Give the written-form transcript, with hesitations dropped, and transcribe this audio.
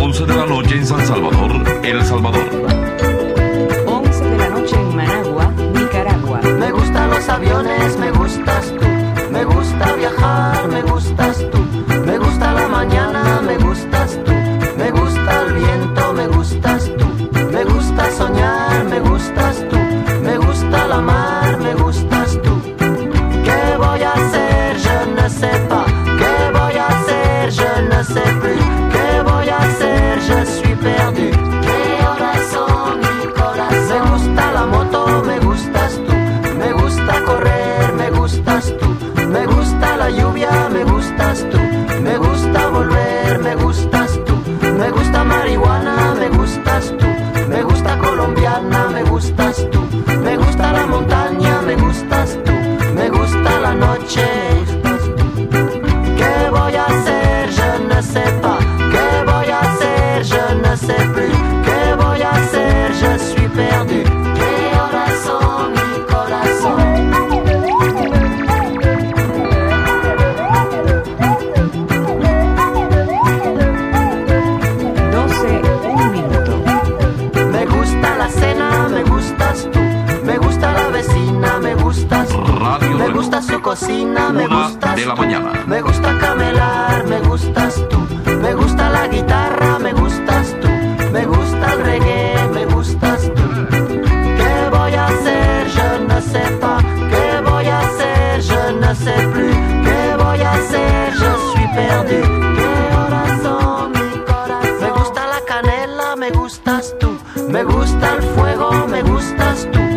11 de la noche en San Salvador, El Salvador. 11 de la noche en Managua, Nicaragua. Me gustan los aviones, me gustas tú. Me gusta viajar, me gustas tú. Me gusta la mañana, me gustas tú. Me gusta el viento, me gustas tú. Me gusta soñar, me gustas tú. Me gusta la mar, me gustas tú. ¿Qué voy a hacer? Je ne sais pas. ¿Qué voy a hacer? Je ne sais plus. ¿Qué voy a hacer? Je suis perdu. ¿Qué horas son, mi corazón? Me gusta la moto, me gustas tú. Me gusta correr, me gustas tú. Me gusta la lluvia, me gustas tú. Me gusta volver, me gustas tú. Me gusta marihuana, me gustas tú. Me gusta colombiana, me gustas tú. Me gusta la montaña, me gustas tú. Me gusta la noche. ¿Qué voy a hacer? Je ne sais pas. ¿Qué voy a hacer? Je ne sais plus. ¿Qué voy a hacer? Je suis perdu. ¿Qué horas son, mi corazón? 12, 1 minuto. Me gusta la cena, me gustas tú. Me gusta la vecina, me gustas tú. Radio Me gusta su cocina, me 1 gustas de la tú. mañana. Me gusta camelar, me gustas tú. Me gusta la guitarra, me gustas tú. Me gusta el reggae, me gustas tú. ¿Qué voy a hacer? Je ne sais pas. ¿Qué voy a hacer? Je ne sais plus. ¿Qué voy a hacer? Je suis perdu. ¿Qué horas son, mi corazón? Me gusta la canela, me gustas tú. Me gusta el fuego, me gustas tú.